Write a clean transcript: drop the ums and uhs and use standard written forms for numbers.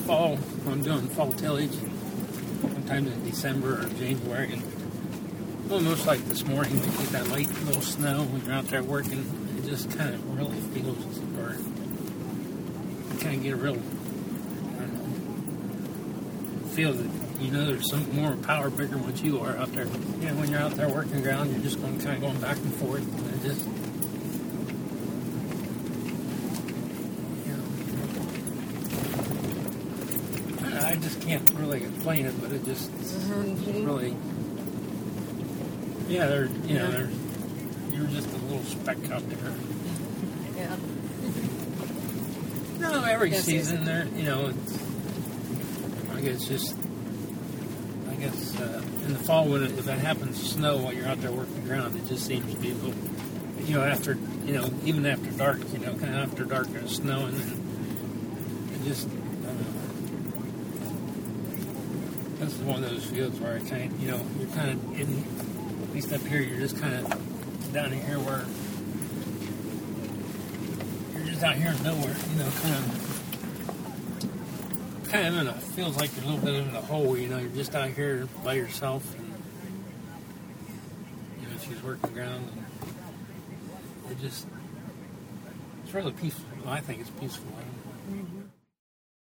fall, I'm doing fall tillage, sometimes in December or January, and almost like this morning, we get that light little snow when you're out there working. It just kind of really feels, or you kind of get a real, I don't know, feel that, you know, there's some more power bigger than what you are out there. You know, when you're out there working ground, you're just kind of going back and forth, and it just, you know, I just can't really explain it, but it just really, yeah, you're just a little speck out there. Yeah. No, every season there, you know, it's, I guess in the fall when if it happens to snow while you're out there working ground, it just seems to be a little, you know, after, you know, even after dark, you know, kind of after dark it's snowing, and it just, I don't know. This is one of those fields where I kind of, you know, you're kind of in, at least up here, you're just kind of down in here where you're just out here in nowhere, you know, kind of in a, feels like you're a little bit in a hole, you know, you're just out here by yourself, and, you know, she's working ground, and it just, it's really peaceful. I think it's peaceful. I don't know.